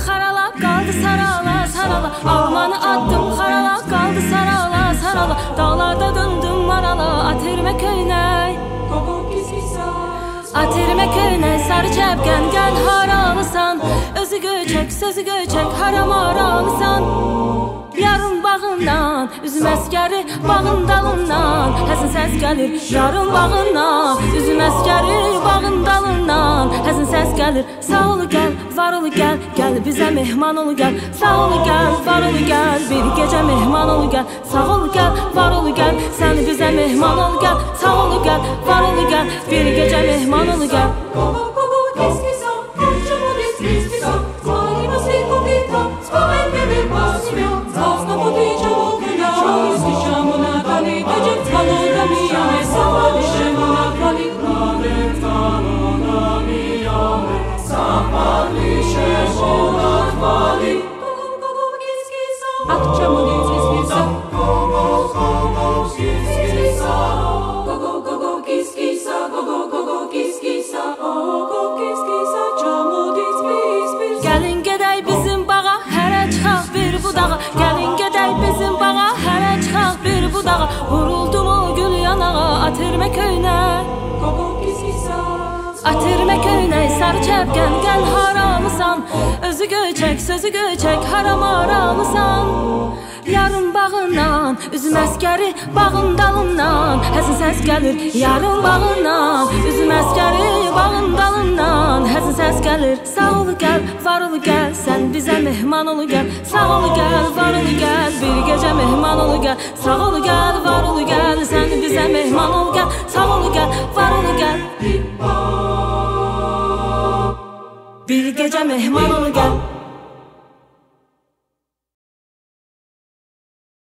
xarala, qaldı sarala, sarala. Almanı atdım xarala, qaldı sarala, sarala. Dağlarda döndüm marala, atirmə köynək. Atirmə köynək, sarı çəpkən, gəl haralısan. Özü göçək, sözü göçək, haram aralısan. Yarın bağından, üzüm əskəri, bağın dalından. Həzin səs gəlir, yarın bağından. Üzüm əskəri, bağın dalından. Həzin səs gəlir, sağ olu gəl, var olu gəl. Gəl bizə mehman olu gəl. Sağ olu gəl, var olu gəl. Bir gecə mehman olu gəl. Sağ olu gəl, var olu gəl. Sən bizə mehman olu gəl. Sağ olu gəl, var olu gəl. Bir gecə mehman olu gəl. Gəlin gedək bizim bağa, hərə çıxaq bir budağa. Gəlin gedək bizim bağa, hərə çıxaq bir budağa. Vuruldum o gül yanağa, atirmə köynək. Atirmə köynək, sarı çəpkən, gəl haramısan. Özü göçək, sözü göçək, haram aralısan. Yarın bağından, üzüm əskəri, bağın dalından. Həzin səs gəlir, yarın bağından. Üzüm əskəri, bağın dalından. Həzin səs gəlir, sağ olu gəl, var olu gəl. Sən bizə mehman olu gəl. Sağ olu gəl, var olu gəl. Bir gecə mehman olu gəl. Sağ olu gəl, var olu gəl. Sən bizə mehman olu gəl. Sağ olu gəl, var olu gəl. Bir gecə mehman olu gəl.